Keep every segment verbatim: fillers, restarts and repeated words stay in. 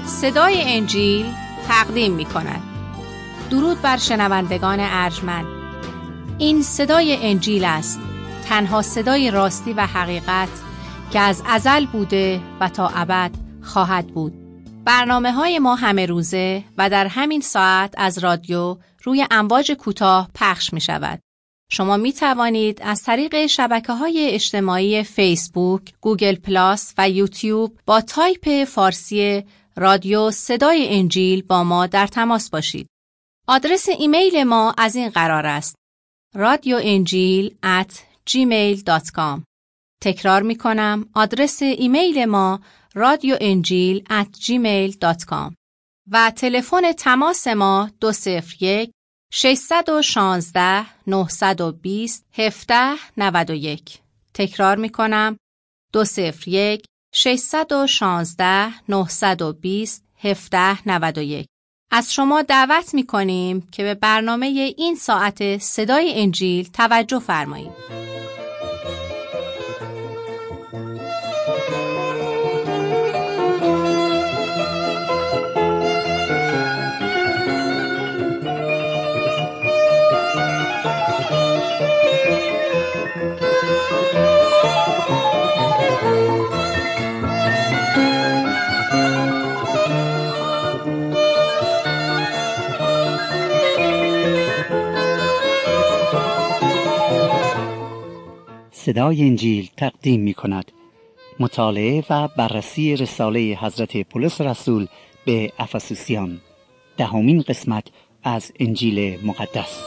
صدای انجیل تقدیم می کند. درود بر شنوندگان ارجمند. این صدای انجیل است، تنها صدای راستی و حقیقت که از ازل بوده و تا ابد خواهد بود. برنامه های ما همه روزه و در همین ساعت از رادیو روی امواج کوتاه پخش می شود. شما می توانید از طریق شبکه‌های اجتماعی فیسبوک، گوگل پلاس و یوتیوب با تایپ فارسی رادیو صدای انجیل با ما در تماس باشید. آدرس ایمیل ما از این قرار است: رادیو انجیل ات جیمیل دات کام. تکرار می کنم، آدرس ایمیل ما رادیو انجیل ات جیمیل دات کام و تلفن تماس ما دو صفر یک ششصد و شانزده نهصد و بیست هفده نود و یک. تکرار می کنم، دو صفر یک ششصد و شانزده نهصد و بیست هفده نود و یک. از شما دعوت می کنیم که به برنامه این ساعت صدای انجیل توجه فرمایید. صدای انجیل تقدیم می کند مطالعه و بررسی رساله حضرت پولس رسول به افسوسیان، دهمین قسمت از انجیل مقدس.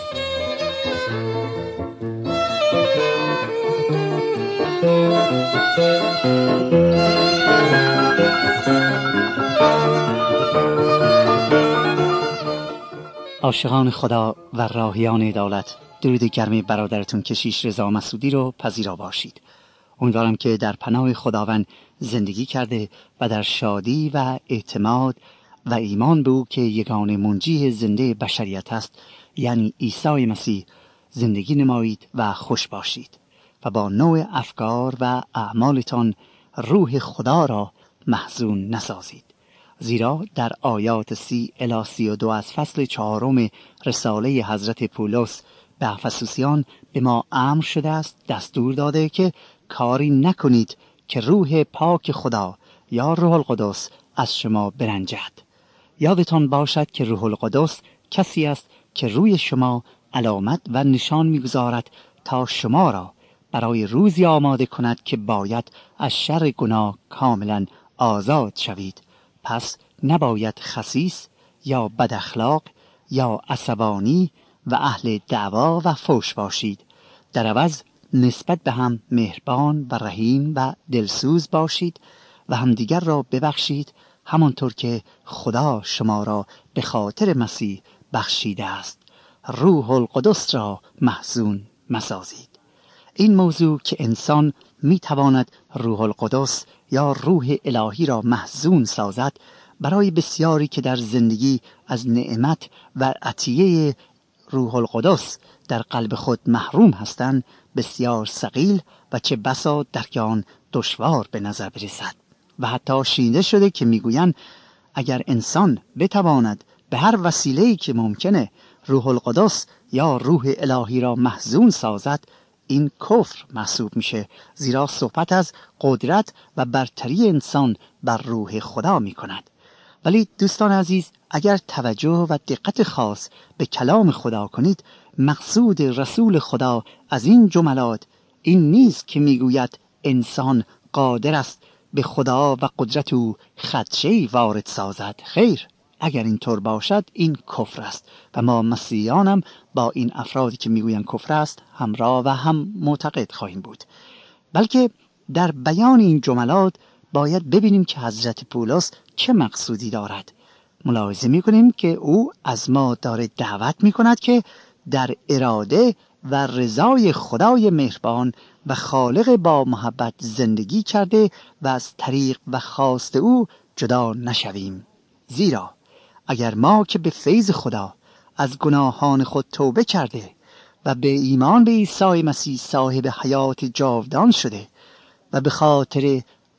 عاشقان خدا و راهیان عدالت، درود گرم برادرتون کشیش رضا مسعودی رو پذیرا باشید. امیدوارم که در پناه خداوند زندگی کرده و در شادی و اعتماد و ایمان به او که یگانه منجی زنده بشریت است، یعنی عیسی مسیح، زندگی نمایید و خوش باشید و با نوع افکار و اعمالتان روح خدا را محزون نسازید. زیرا در آیات سی الی سی و دو از فصل چهارم رساله حضرت پولس به افسوسیان به ما امر شده است، دستور داده که کاری نکنید که روح پاک خدا یا روح القدس از شما برنجد. یادتان باشد که روح القدس کسی است که روی شما علامت و نشان می‌گذارد تا شما را برای روزی آماده کند که باید از شر گناه کاملا آزاد شوید. پس نباید خسیس یا بد اخلاق یا عصبانی و اهل دعوا و فحش باشید. در عوض نسبت به هم مهربان و رحیم و دلسوز باشید و همدیگر را ببخشید، همانطور که خدا شما را به خاطر مسیح بخشیده است. روح القدس را محزون مسازید. این موضوع که انسان می تواند روح القدس یا روح الهی را محزون سازد، برای بسیاری که در زندگی از نعمت و عطیه روح القدس در قلب خود محروم هستند بسیار ثقیل و چه بسا درک آن دشوار به نظر برسد. و حتی شنیده شده که میگویند اگر انسان بتواند به هر وسیله‌ای که ممکنه روح القدس یا روح الهی را محزون سازد، این کفر محسوب میشه، زیرا صحبت از قدرت و برتری انسان بر روح خدا میکند. ولی دوستان عزیز، اگر توجه و دقت خاص به کلام خدا کنید، مقصود رسول خدا از این جملات این نیست که میگوید انسان قادر است به خدا و قدرت او خدشه‌ای وارد سازد. خیر، اگر اینطور باشد این کفر است و ما مسیحیان هم با این افرادی که میگویند کفر است همراه و هم معتقد خواهیم بود. بلکه در بیان این جملات باید ببینیم که حضرت پولس چه مقصودی دارد. ملاحظه میکنیم که او از ما داره دعوت میکند که در اراده و رضای خدای مهربان و خالق با محبت زندگی کرده و از طریق و خواست او جدا نشویم. زیرا اگر ما که به فیض خدا از گناهان خود توبه کرده و به ایمان به عیسی مسیح صاحب حیات جاودان شده و به خاطر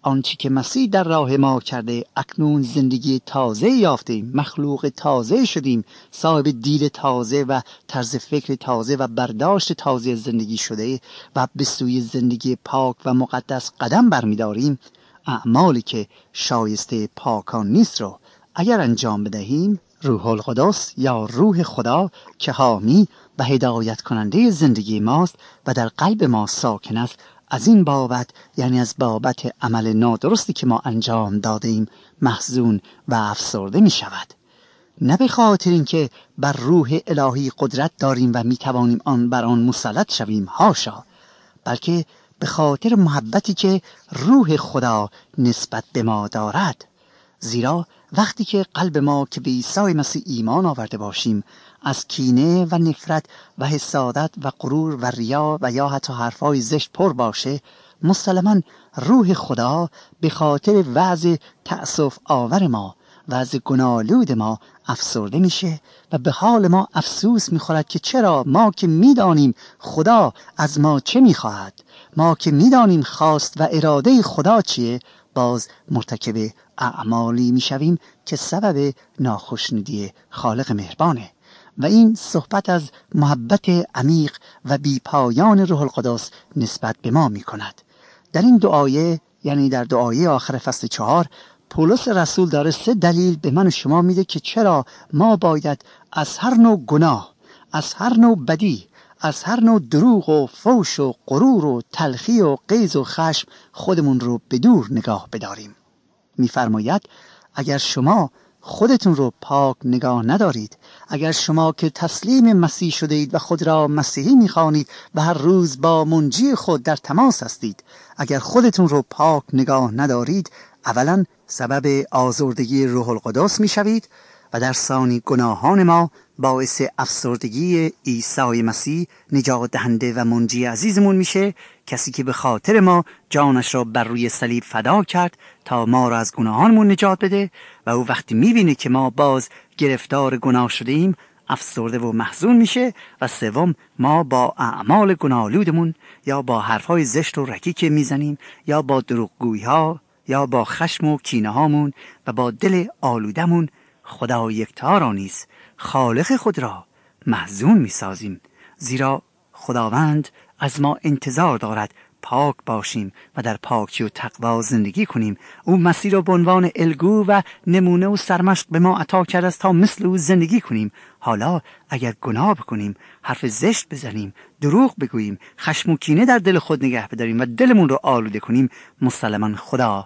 آنچه که مسیح در راه ما کرده، اکنون زندگی تازه یافتیم، مخلوق تازه شدیم، صاحب دید تازه و طرز فکر تازه و برداشت تازه زندگی شده و به سوی زندگی پاک و مقدس قدم برمی‌داریم، اعمالی که شایسته پاکان نیست رو اگر انجام بدهیم، روح القدس یا روح خدا که حامی و هدایت کننده زندگی ماست و در قلب ما ساکن است، از این بابت، یعنی از بابت عمل نادرستی که ما انجام داده ایم، محزون و افسرده می شود. نه به خاطر اینکه بر روح الهی قدرت داریم و می توانیم آن بر آن مسلط شویم، هاشا، بلکه به خاطر محبتی که روح خدا نسبت به ما دارد. زیرا وقتی که قلب ما که به عیسی مسیح ایمان آورده باشیم از کینه و نفرت و حسادت و غرور و ریا و یا حتی حرفای زشت پر باشه، مسلماً روح خدا به خاطر وضع تأسف آور ما، وضع گناه‌آلود ما افسرده میشه و به حال ما افسوس میخورد که چرا ما که میدانیم خدا از ما چه میخواهد، ما که میدانیم خواست و اراده خدا چیه، باز مرتکب اعمالی میشویم که سبب ناخوشنودی خالق مهربانه. و این صحبت از محبت عمیق و بیپایان روح القدس نسبت به ما میکند. در این دعایه، یعنی در دعایه آخر فصل چهار، پولس رسول داره سه دلیل به من و شما میده که چرا ما باید از هر نوع گناه، از هر نوع بدی، از هر نوع دروغ و فوش و غرور و تلخی و غیظ و خشم خودمون رو به دور نگاه بداریم. میفرماید اگر شما خودتون رو پاک نگاه ندارید، اگر شما که تسلیم مسیح شده اید و خود را مسیحی میخوانید و هر روز با منجی خود در تماس هستید، اگر خودتون رو پاک نگاه ندارید، اولا سبب آزردگی روح القدس میشوید و در ثانی گناهان ما باعث افسردگی عیسی مسیح نجات دهنده و منجی عزیزمون میشه، کسی که به خاطر ما جانش را بر روی صلیب فدا کرد تا ما را از گناهانمون نجات بده و او وقتی میبینه که ما باز گرفتار گناه شده ایم افسرده و محزون میشه. و سوم، ما با اعمال گناه‌آلودمون یا با حرفهای زشت و رکی که میزنیم یا با دروغگویی ها یا با خشم و کینه هامون و با دل آلودمون خدا یکتا را نیز خالق خود را محزون میسازیم، زیرا خداوند از ما انتظار دارد پاک باشیم و در پاکی و تقوا زندگی کنیم. او مسیح را به عنوان الگو و نمونه و سرمشق به ما عطا کرده است تا مثل او زندگی کنیم. حالا اگر گناه بکنیم، حرف زشت بزنیم، دروغ بگوییم، خشم و کینه در دل خود نگه بداریم و دلمون رو آلوده کنیم، مسلماً خدا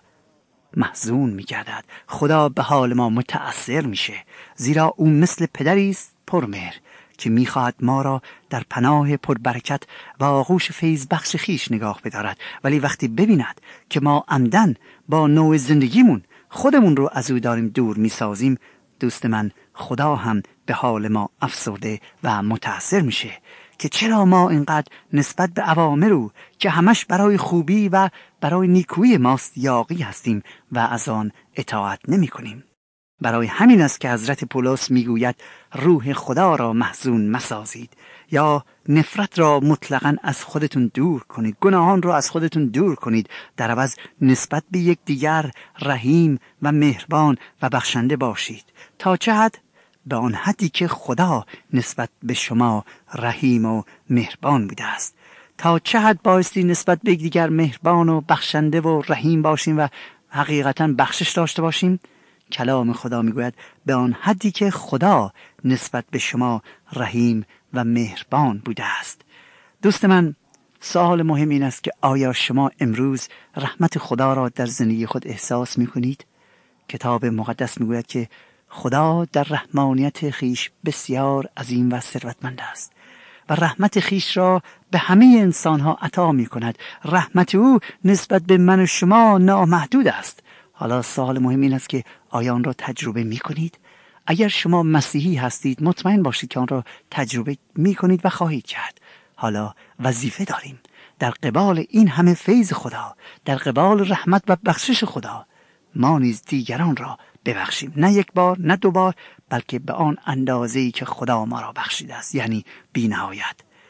محزون می‌گردد، خدا به حال ما متأثر میشه، زیرا او مثل پدری است پرمهر که میخواهد ما را در پناه پربرکت و آغوش فیض بخش خیش نگاه بدارد. ولی وقتی ببیند که ما عمدن با نوع زندگیمون خودمون رو از او داریم دور میسازیم، دوست من، خدا هم به حال ما افسرده و متأثر میشه که چرا ما اینقدر نسبت به اوامر او که همش برای خوبی و برای نیکویی ماست یاغی هستیم و از آن اطاعت نمی کنیم. برای همین است که حضرت پولس میگوید روح خدا را محزون مسازید، یا نفرت را مطلقاً از خودتون دور کنید، گناهان را از خودتون دور کنید، در عوض نسبت به یک دیگر رحیم و مهربان و بخشنده باشید. تا چه حد؟ به آن حدی که خدا نسبت به شما رحیم و مهربان بوده است. تا چه حد بایستی نسبت به یک دیگر مهربان و بخشنده و رحیم باشیم و حقیقتاً بخشش داشته باشیم؟ کلام خدا میگوید به آن حدی که خدا نسبت به شما رحیم و مهربان بوده است. دوست من، سوال مهم این است که آیا شما امروز رحمت خدا را در زندگی خود احساس میکنید؟ کتاب مقدس میگوید که خدا در رحمانیت خیش بسیار عظیم و ثروتمند است و رحمت خیش را به همه انسانها عطا میکند. رحمت او نسبت به من و شما نامحدود است. حالا سوال مهم این است که آیا آن را تجربه می کنید؟ اگر شما مسیحی هستید مطمئن باشید که آن را تجربه می کنید و خواهید کرد. حالا وظیفه داریم در قبال این همه فیض خدا، در قبال رحمت و بخشش خدا، ما نیز دیگران را ببخشیم، نه یک بار نه دو بار، بلکه به آن اندازه‌ای که خدا ما را بخشیده است، یعنی بی نهایت.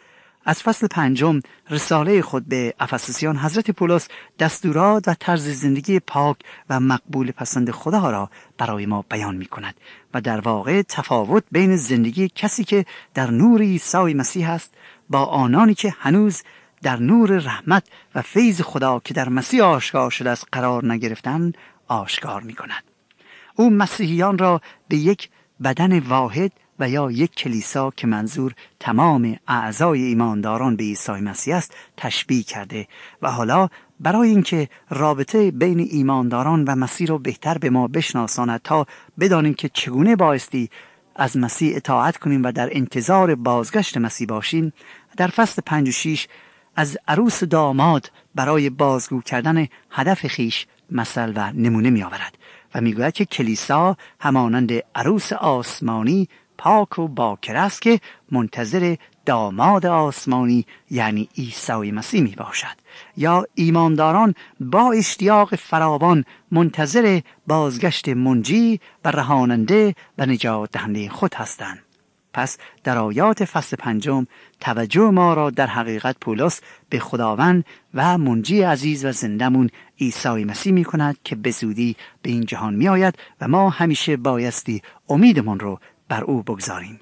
از فصل پنجم رساله خود به افسوسیان حضرت پولس دستورات و طرز زندگی پاک و مقبول پسند خدا را برای ما بیان می کند و در واقع تفاوت بین زندگی کسی که در نور عیسی مسیح است با آنانی که هنوز در نور رحمت و فیض خدا که در مسیح آشکار شده است قرار نگرفتن آشکار می کند. او مسیحیان را به یک بدن واحد و یا یک کلیسا که منظور تمام اعضای ایمانداران به عیسی مسیح است تشبیه کرده و حالا برای اینکه رابطه بین ایمانداران و مسیح را بهتر به ما بشناساند تا بدانیم که چگونه بایستی از مسیح اطاعت کنیم و در انتظار بازگشت مسیح باشیم، در فصل پنج و شیش از عروس داماد برای بازگو کردن هدف خیش مثل و نمونه می آورد و می گوید که کلیسا همانند عروس آسمانی پاک و باکر است که منتظر داماد آسمانی یعنی عیسی مسیح می باشد، یا ایمانداران با اشتیاق فراوان منتظر بازگشت منجی و رهاننده و نجات دهنده خود هستند. پس در آیات فصل پنجم توجه ما را در حقیقت پولس به خداوند و منجی عزیز و زندمون عیسی مسیح می کند که به زودی به این جهان می آید و ما همیشه بایستی امیدمون رو بر او بگذاریم.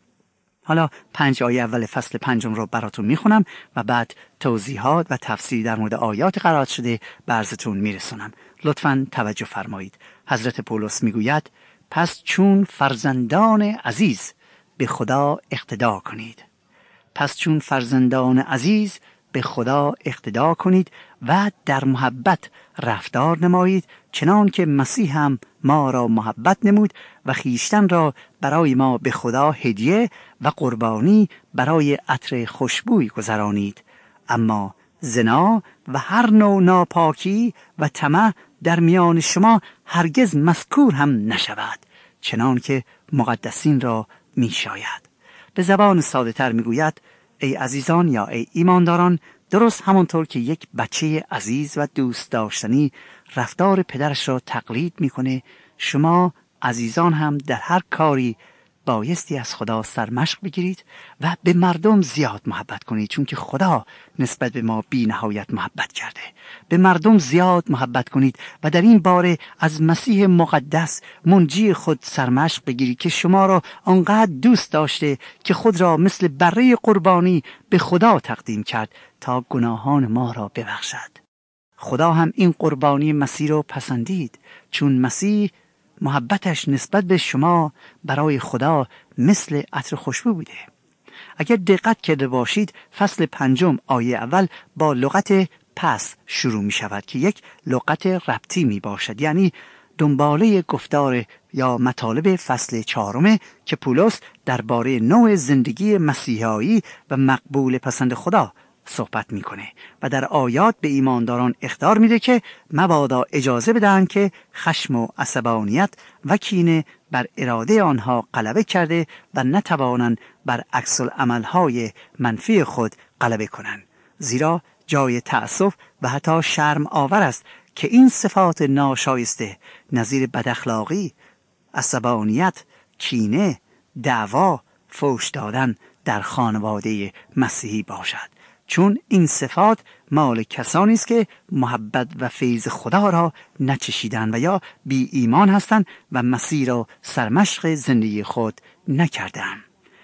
حالا پنج آیه اول فصل پنجم رو براتون می خونم و بعد توضیحات و تفسیر در مورد آیات قرائت شده برزتون می رسونم. لطفاً توجه فرمایید. حضرت پولس می گوید پس چون فرزندان عزیز به خدا اقتدا کنید. پس چون فرزندان عزیز به خدا اقتدا کنید و در محبت رفتار نمایید، چنان که مسیح هم ما را محبت نمود و خیشتن را برای ما به خدا هدیه و قربانی برای عطر خوشبوی گذرانید. اما زنا و هر نوع ناپاکی و طمع در میان شما هرگز مذکور هم نشود، چنان که مقدسین را می شاید. به زبان ساده تر می گوید ای عزیزان یا ای ایمانداران، درست همونطور که یک بچه عزیز و دوست داشتنی رفتار پدرش را تقلید میکنه، شما عزیزان هم در هر کاری بایستی از خدا سرمشق بگیرید و به مردم زیاد محبت کنید، چون که خدا نسبت به ما بی نهایت محبت کرده. به مردم زیاد محبت کنید و در این باره از مسیح مقدس منجی خود سرمشق بگیرید که شما را آنقدر دوست داشته که خود را مثل بره قربانی به خدا تقدیم کرد تا گناهان ما را ببخشد. خدا هم این قربانی مسیح را پسندید، چون مسیح محبتش نسبت به شما برای خدا مثل عطر خوشبو بوده. اگر دقت کرده باشید فصل پنجم آیه اول با لغت پس شروع می شود که یک لغت ربطی می باشد، یعنی دنباله گفتار یا مطالب فصل چهارم که پولس درباره نوع زندگی مسیحایی و مقبول پسند خدا صحبت میکنه و در آیات به ایمانداران اخطار میده که مبادا اجازه بدن که خشم و عصبانیت و کینه بر اراده آنها غلبه کرده و نتوانند بر عکس العملهای منفی خود غلبه کنند، زیرا جای تأسف و حتی شرم آور است که این صفات ناشایسته نظیر بداخلاقی، عصبانیت، کینه، دعوا، فحش دادن در خانواده مسیحی باشد، چون این صفات مال کسانی است که محبت و فیض خدا را نچشیدند و یا بی ایمان هستند و مسیح را سرمشق زندگی خود نکردند.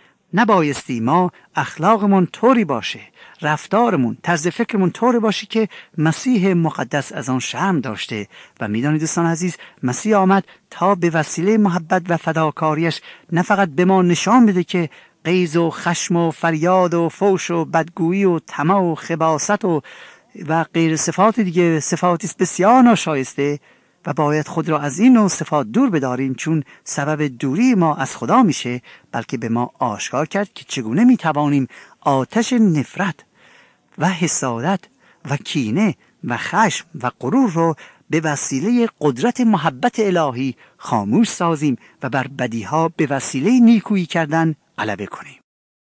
نبایستی ما اخلاقمون طوری باشه، رفتارمون، طرز فکرمون طوری باشه که مسیح مقدس از آن شرم داشته و میدانید دوستان عزیز، مسیح آمد تا به وسیله محبت و فداکاریش نه فقط به ما نشان بده که غیظ و خشم و فریاد و فوش و بدگویی و طمع و خباثت و و غیر صفات دیگه صفاتی بسیار ناشایسته و باید خود را از این نوع صفات دور بداریم، چون سبب دوری ما از خدا میشه، بلکه به ما آشکار کرد که چگونه میتوانیم آتش نفرت و حسادت و کینه و خشم و غرور رو به وسیله قدرت محبت الهی خاموش سازیم و بر بدیها به وسیله نیکویی کردن غلبه کنیم.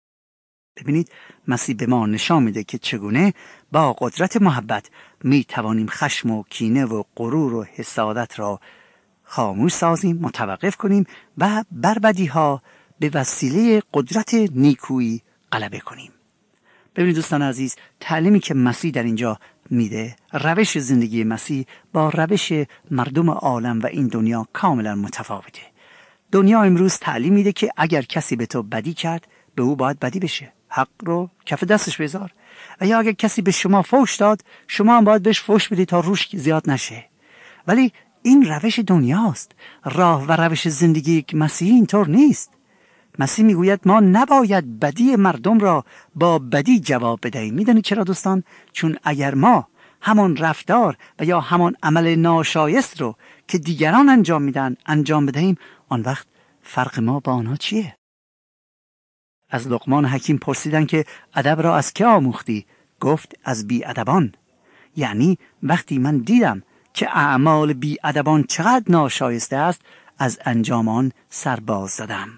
ببینید مسیح به ما نشان میده که چگونه با قدرت محبت می توانیم خشم و کینه و غرور و حسادت را خاموش سازیم، متوقف کنیم و بر بدیها به وسیله قدرت نیکویی غلبه کنیم. ببینید دوستان عزیز، تعلیمی که مسیح در اینجا میده، روش زندگی مسیح با روش مردم عالم و این دنیا کاملا متفاوته. دنیا امروز تعلیم میده که اگر کسی به تو بدی کرد به او باید بدی بشه، حق رو کف دستش بذار، و یا اگر کسی به شما فحش داد شما هم باید بهش فحش بدید تا روش زیاد نشه. ولی این روش دنیاست. راه و روش زندگی مسیحی اینطور نیست. مسیح میگوید ما نباید بدی مردم را با بدی جواب بدهیم. میدونید چرا دوستان؟ چون اگر ما همان رفتار و یا همان عمل ناشایست رو که دیگران انجام میدن انجام بدهیم، آن وقت فرق ما با آنها چیه؟ از لقمان حکیم پرسیدن که ادب را از که آموختی؟ گفت از بی ادبان. یعنی وقتی من دیدم که اعمال بی ادبان چقدر ناشایسته است، از انجام آن سرباز زدم.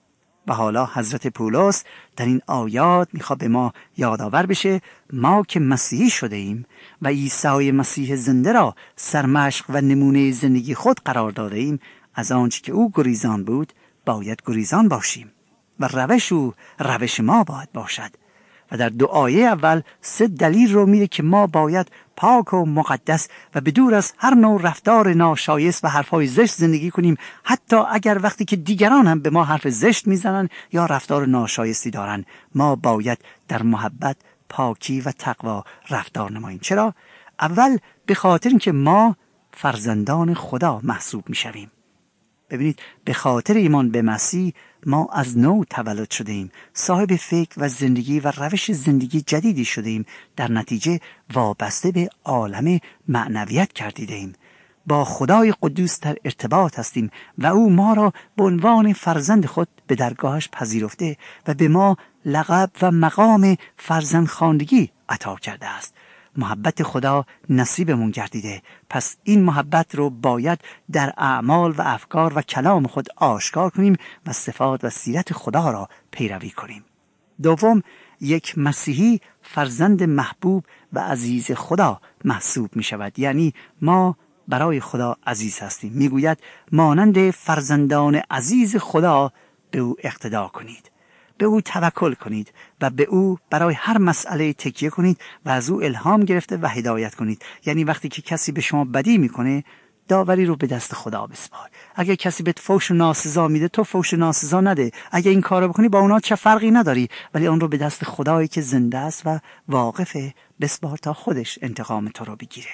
و حالا حضرت پولس در این آیات میخواد به ما یادآور بشه ما که مسیحی شده ایم و عیسی مسیح زنده را سرمشق و نمونه زندگی خود قرار داده ایم، از آنچه که او گریزان بود باید گریزان باشیم و روش او روش ما باید باشد. و در دو آیه اول سه دلیل رو میده که ما باید پاک و مقدس و بدور از هر نوع رفتار ناشایست و حرفای زشت زندگی کنیم، حتی اگر وقتی که دیگران هم به ما حرف زشت میزنن یا رفتار ناشایستی دارن، ما باید در محبت، پاکی و تقوا رفتار نماییم. چرا؟ اول به خاطر اینکه ما فرزندان خدا محسوب میشویم. ببینید، به خاطر ایمان به مسیح ما از نو تولد شده ایم، صاحب فکر و زندگی و روش زندگی جدیدی شده ایم، در نتیجه وابسته به عالم معنویت گردیده ایم، با خدای قدوس در ارتباط هستیم و او ما را به عنوان فرزند خود به درگاهش پذیرفته و به ما لقب و مقام فرزندخواندگی عطا کرده است. محبت خدا نصیبمون گردیده، پس این محبت رو باید در اعمال و افکار و کلام خود آشکار کنیم و صفات و سیرت خدا را پیروی کنیم. دوم، یک مسیحی فرزند محبوب و عزیز خدا محسوب می شود، یعنی ما برای خدا عزیز هستیم. می گوید مانند فرزندان عزیز خدا به او اقتدا کنید، به او توکل کنید و به او برای هر مسئله تکیه کنید و از او الهام گرفته و هدایت کنید. یعنی وقتی که کسی به شما بدی میکنه، داوری رو به دست خدا بسپار. اگر کسی بهت فحش و ناسزا میده، تو فحش و ناسزا نده. اگر این کارو بکنی با اونا چه فرقی نداری، ولی اون رو به دست خدایی که زنده است و واقفه بسپار تا خودش انتقام تو رو بگیره.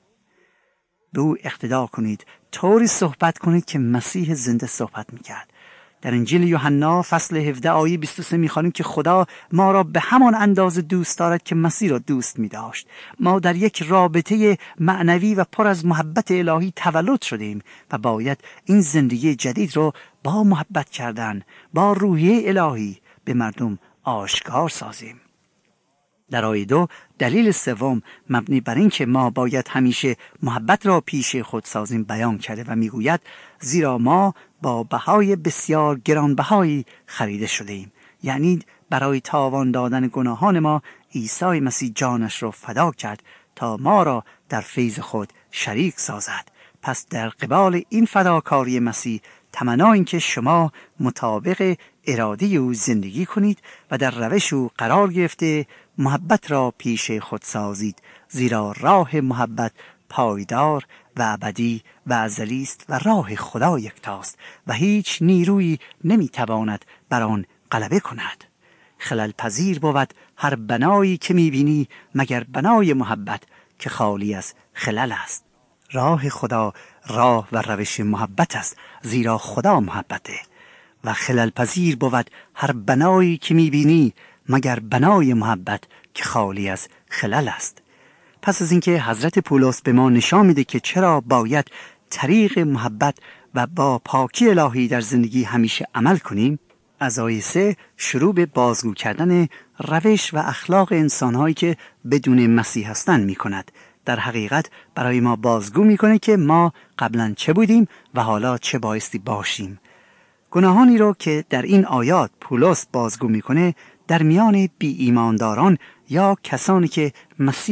به او اقتدا کنید، طوری صحبت کنید که مسیح زنده صحبت میکرد. در انجیل یوحنا فصل هفده آیه بیست و سه میخوانیم که خدا ما را به همان اندازه دوست دارد که مسیح را دوست می‌داشت. ما در یک رابطه معنوی و پر از محبت الهی تولد شدیم و باید این زندگی جدید رو با محبت کردن، با روحیه الهی به مردم آشکار سازیم. در آیه دو دلیل سوم مبنی بر این که ما باید همیشه محبت را پیش خود سازیم بیان کرده و میگوید زیرا ما با بهای بسیار گرانبهایی خریده شده ایم. یعنی برای تاوان دادن گناهان ما عیسی مسیح جانش را فدا کرد تا ما را در فیض خود شریک سازد. پس در قبال این فداکاری مسیح تمنا این که شما مطابق اراده او زندگی کنید و در روش او قرار گرفته محبت را پیش خود سازید، زیرا راه محبت پایدار و ابدی و ازلی است و راه خدا یکتاست و هیچ نیرویی نمیتواند بر آن غلبه کند. خلل پذیر بود هر بنایی که میبینی مگر بنای محبت که خالی از خلل است. راه خدا راه و روش محبت است، زیرا خدا محبته. و خلل پذیر بود هر بنایی که میبینی مگر بنای محبت که خالی از خلل است. پس از اینکه حضرت پولس به ما نشان میده که چرا باید طریق محبت و با پاکی الهی در زندگی همیشه عمل کنیم، از آیه سه شروع به بازگو کردن روش و اخلاق انسانهایی که بدون مسیح هستند میکند. در حقیقت برای ما بازگو میکنه که ما قبلا چه بودیم و حالا چه بایستی باشیم. گناهانی رو که در این آیات پولس بازگو میکنه در میان بی ایمانداران یا کسانی که مسیح رو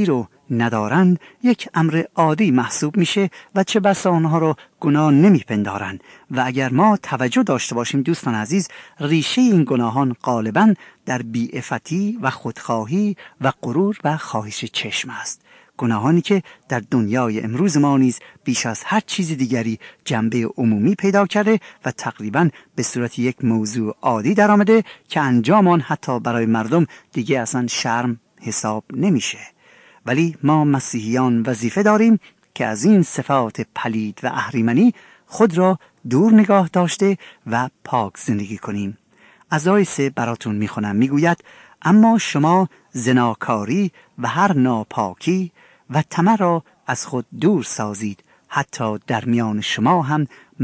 ندارند یک امر عادی محسوب میشه و چه بسا آنها رو گناه نمیپندارند. و اگر ما توجه داشته باشیم دوستان عزیز، ریشه این گناهان غالباً در بی‌عفتی و خودخواهی و غرور و خواهش چشم است. گناهانی که در دنیای امروز ما نیز بیش از هر چیز دیگری جنبه عمومی پیدا کرده و تقریباً به صورت یک موضوع عادی در آمده که انجام آن حتی برای مردم دیگه اصلا شرم حساب نمیشه. ولی ما مسیحیان وظیفه داریم که از این صفات پلید و اهریمنی خود را دور نگاه داشته و پاک زندگی کنیم. از آیه سه براتون میخونم، میگوید اما شما زناکاری و هر ناپاکی و طمع را از خود دور سازید، حتی در میان شما هم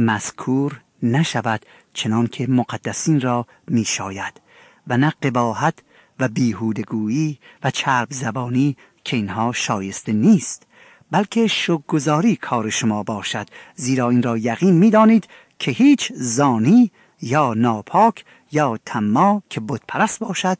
مذکور نشود چنان که مقدسین را میشاید، و نه قباحت و بیهودگویی و چرب زبانی که اینها شایسته نیست، بلکه شکرگزاری کار شما باشد، زیرا این را یقین می‌دانید که هیچ زانی یا ناپاک یا طماع که بت پرست باشد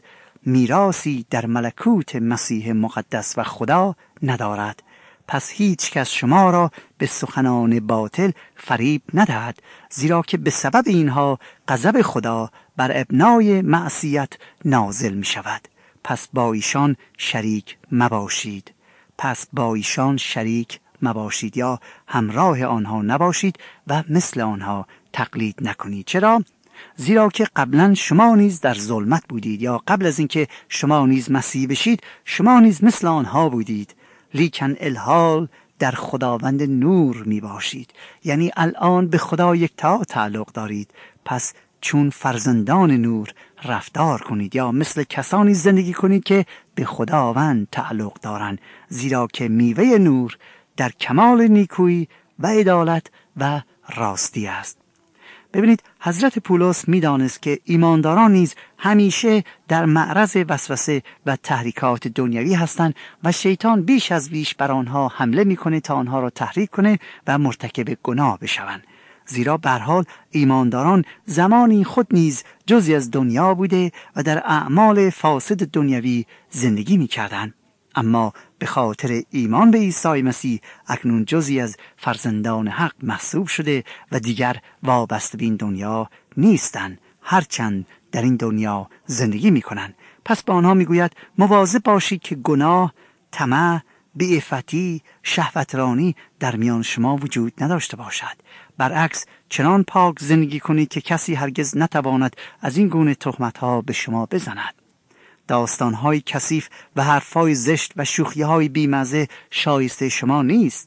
میراثی در ملکوت مسیح مقدس و خدا ندارد. پس هیچ کس شما را به سخنان باطل فریب ندهد، زیرا که به سبب اینها غضب خدا بر ابنای معصیت نازل می شود. پس با ایشان شریک مباشید. پس با ایشان شریک مباشید یا همراه آنها نباشید و مثل آنها تقلید نکنید. چرا؟ زیرا که قبلا شما نیز در ظلمت بودید، یا قبل از اینکه شما نیز مسیح بشید شما نیز مثل آنها بودید، لیکن الحال در خداوند نور می باشید. یعنی الان به خدا یکتا تعلق دارید. پس چون فرزندان نور رفتار کنید، یا مثل کسانی زندگی کنید که به خداوند تعلق دارند، زیرا که میوه نور در کمال نیکویی و عدالت و راستی است. ببینید حضرت پولس می‌دانست که ایمانداران نیز همیشه در معرض وسوسه و تحریکات دنیوی هستند و شیطان بیش از بیش بر آنها حمله می‌کنه تا آنها را تحریک کنه و مرتکب گناه بشوند. زیرا به هر حال ایمانداران زمانی خود نیز جزئی از دنیا بوده و در اعمال فاسد دنیوی زندگی می‌کردند، اما به خاطر ایمان به عیسی مسیح اکنون جزئی از فرزندان حق محسوب شده و دیگر وابسته به این دنیا نیستند، هرچند در این دنیا زندگی می‌کنند. پس به آنها می‌گوید مواظب باشید که گناه، طمع، بی‌عفتی، شهوترانی در میان شما وجود نداشته باشد. برعکس چنان پاک زندگی کنید که کسی هرگز نتواند از این گونه تهمت‌ها به شما بزند. داستان‌های کثیف و حرف‌های زشت و شوخی‌های بی‌مزه شایسته شما نیست.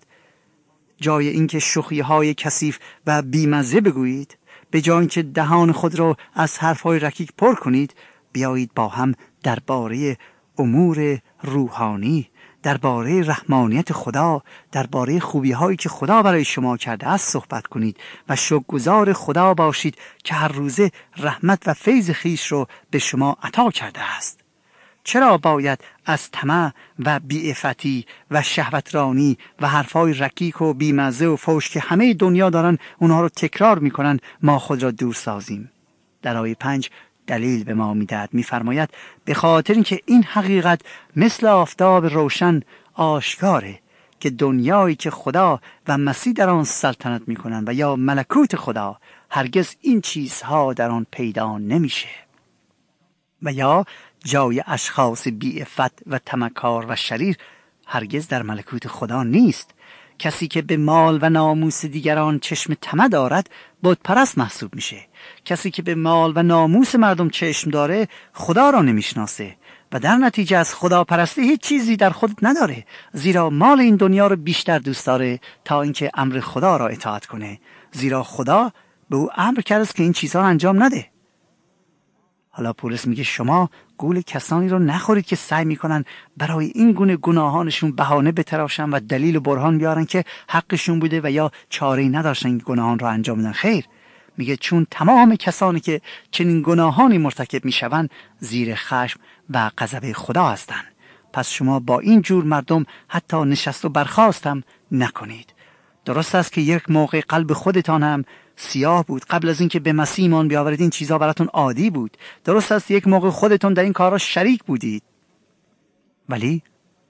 جای اینکه شوخی‌های کثیف و بی‌مزه بگویید، به جای اینکه دهان خود را از حرف‌های رکیک پر کنید، بیایید با هم درباره امور روحانی، درباره رحمانیت خدا، درباره خوبی‌هایی که خدا برای شما کرده است صحبت کنید و شکرگزار خدا باشید که هر روزه رحمت و فیض خویش رو به شما عطا کرده است. چرا باید از طمع و بی‌عفتی و شهوترانی و حرفای رکیک و بیمزه و فوش که همه دنیا دارن اونها رو تکرار میکنن ما خود را دور سازیم؟ در آیه پنج دلیل به ما میدهد، میفرماید به خاطر اینکه این حقیقت مثل آفتاب روشن آشکاره که دنیایی که خدا و مسیح در آن سلطنت میکنن و یا ملکوت خدا هرگز این چیزها در آن پیدا نمیشه، و یا جای اشخاص بی‌عفت و طمعکار و شریر هرگز در ملکوت خدا نیست. کسی که به مال و ناموس دیگران چشم طمع دارد بت پرست محسوب میشه. کسی که به مال و ناموس مردم چشم داره خدا را نمیشناسه و در نتیجه از خدا پرستی هیچ چیزی در خود نداره، زیرا مال این دنیا رو بیشتر دوست داره تا اینکه امر خدا را اطاعت کنه، زیرا خدا به او امر کرده که این چیزها رو انجام نده. حالا پولس میگه شما گول کسانی رو نخورید که سعی میکنن برای این گونه گناهانشون بهانه بتراشن و دلیل و برهان بیارن که حقشون بوده و یا چاره‌ای نداشتن این گناهان رو انجام بدن. خیر، میگه چون تمام کسانی که چنین گناهانی مرتکب میشوند زیر خشم و غضب خدا هستند. پس شما با این جور مردم حتی نشست و برخاست هم نکنید. درست است که یک موقع قلب خودتان هم سیاه بود، قبل از اینکه به مسیح ایمان بیاورید این چیزها براتون عادی بود. درست است یک موقع خودتون در این کارا شریک بودید، ولی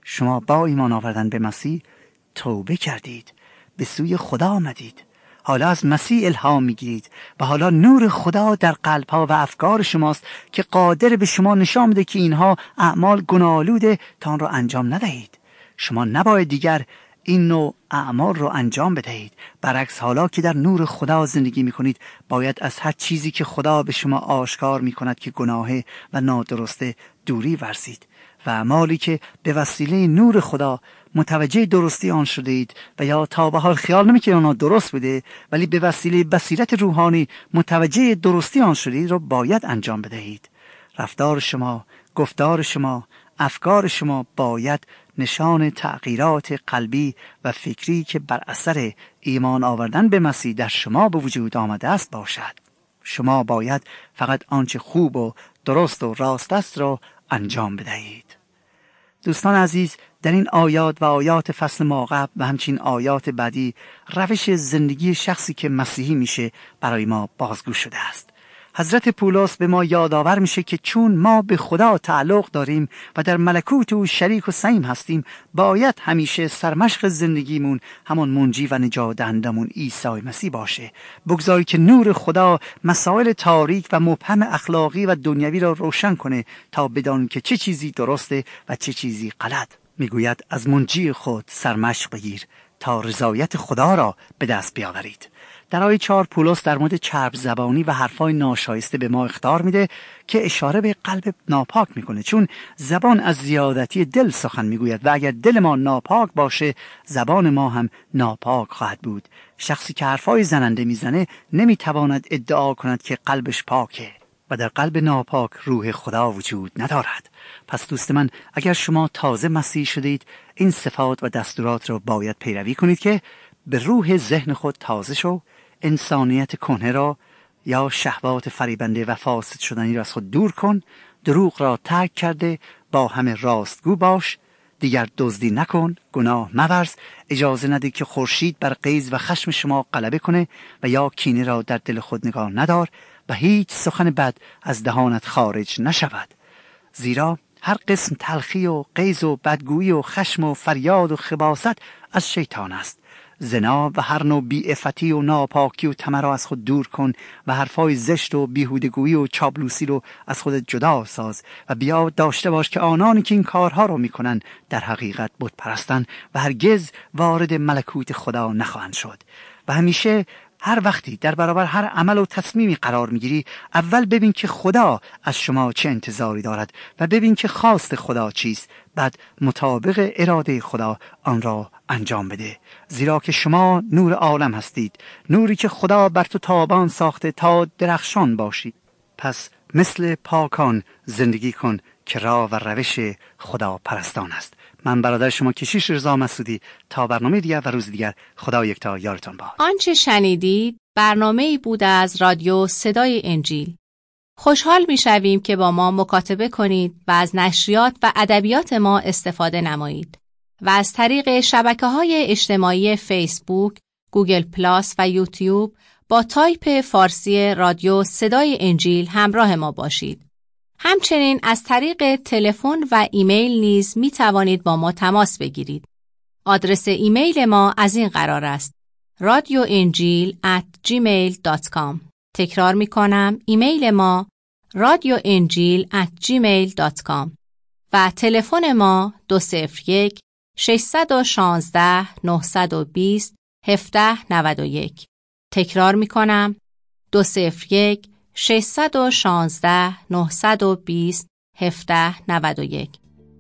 شما با ایمان آوردن به مسیح توبه کردید، به سوی خدا آمدید، حالا از مسیح الهام میگیرید و حالا نور خدا در قلب‌ها و افکار شماست که قادر به شما نشان بده که اینها اعمال گناه‌آلوده تا آن را انجام ندهید. شما نباید دیگر این نوع اعمال رو انجام بدهید. برعکس، حالا که در نور خدا زندگی میکنید باید از هر چیزی که خدا به شما آشکار میکند که گناه و نادرسته دوری ورزید و اعمالی که به وسیله نور خدا متوجه درستی آن شده اید و یا تا به حال خیال نمی که آنها درست بوده ولی به وسیله بصیرت روحانی متوجه درستی آن شده اید رو باید انجام بدهید. رفتار شما، گفتار شما، افکار شما باید نشان تغییرات قلبی و فکری که بر اثر ایمان آوردن به مسیح در شما به وجود آمده است باشد. شما باید فقط آنچه خوب و درست و راست است را انجام بدهید. دوستان عزیز، در این آیات و آیات فصل ما قبل و همچنین آیات بعدی روش زندگی شخصی که مسیحی میشه برای ما بازگو شده است. حضرت پولس به ما یادآور میشه که چون ما به خدا تعلق داریم و در ملکوت او شریک و سهیم هستیم، باید همیشه سرمشق زندگیمون همان منجی و نجات دهندمون عیسی مسیح باشه. بگذاری که نور خدا مسائل تاریک و مبهم اخلاقی و دنیوی را روشن کنه تا بدانیم که چه چیزی درسته و چه چیزی غلط. میگوید از منجی خود سرمشق بگیر تا رضایت خدا را به دست بیاورید. در آیه چهار پولس در مورد چرب زبانی و حرفای ناشایسته به ما اخطار میده که اشاره به قلب ناپاک میکنه، چون زبان از زیادتی دل سخن میگوید و اگر دل ما ناپاک باشه زبان ما هم ناپاک خواهد بود. شخصی که حرفای زننده میزنه نمیتواند ادعا کند که قلبش پاکه و در قلب ناپاک روح خدا وجود ندارد. پس دوست من، اگر شما تازه مسیح شدید این صفات و دستورات را باید پیروی کنید که به روح ذهن خود تازه شو، انسانیت کهنه را یا شهوات فریبنده و فاسد شدنی را از خود دور کن، دروغ را ترک کرده با همه راستگو باش، دیگر دزدی نکن، گناه مورز، اجازه نده که خورشید بر غیظ و خشم شما غلبه کنه و یا کینه را در دل خود نگاه ندار و هیچ سخن بد از دهانت خارج نشود، زیرا هر قسم تلخی و غیظ و بدگویی و خشم و فریاد و خباثت از شیطان است. زنا و هر نوع بی‌عفتی و ناپاکی و طمع را از خود دور کن و حرفای زشت و بیهودگویی و چاپلوسی رو از خودت جدا ساز و بیا داشته باش که آنانی که این کارها رو میکنن در حقیقت بت پرستن و هرگز وارد ملکوت خدا نخواهند شد. و همیشه هر وقتی در برابر هر عمل و تصمیمی قرار میگیری اول ببین که خدا از شما چه انتظاری دارد و ببین که خواست خدا چیست، بعد مطابق اراده خدا آن را انجام بده، زیرا که شما نور عالم هستید، نوری که خدا بر تو تابان ساخته تا درخشان باشی. پس مثل پاکان زندگی کن که راه و روش خدا پرستان است. من برادر شما کشیش رضا مسعودی، تا برنامه دیگر و روز دیگر، خدا یکتا یارتون باد. آنچه شنیدید برنامه‌ای بود از رادیو صدای انجیل. خوشحال می‌شویم که با ما مکاتبه کنید و از نشریات و ادبیات ما استفاده نمایید و از طریق شبکه‌های اجتماعی فیسبوک، گوگل پلاس و یوتیوب با تایپ فارسی رادیو صدای انجیل همراه ما باشید. همچنین از طریق تلفن و ایمیل نیز می توانید با ما تماس بگیرید. آدرس ایمیل ما از این قرار است: رادیو انجیل ات جیمیل دات کام. تکرار می کنم، ایمیل ما رادیو انجیل ات جیمیل دات کام و تلفن ما دو صفر یک ششصد و شانزده نهصد و بیست هفده نود و یک. تکرار می کنم، دو صفر یک ششصد و شانزده نهصد و بیست هفده نود و یک.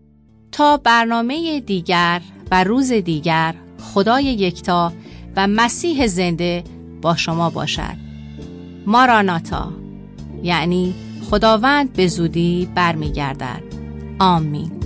تا برنامه دیگر و روز دیگر، خدای یکتا و مسیح زنده با شما باشد. ماراناتا، یعنی خداوند به زودی برمیگردد. آمین.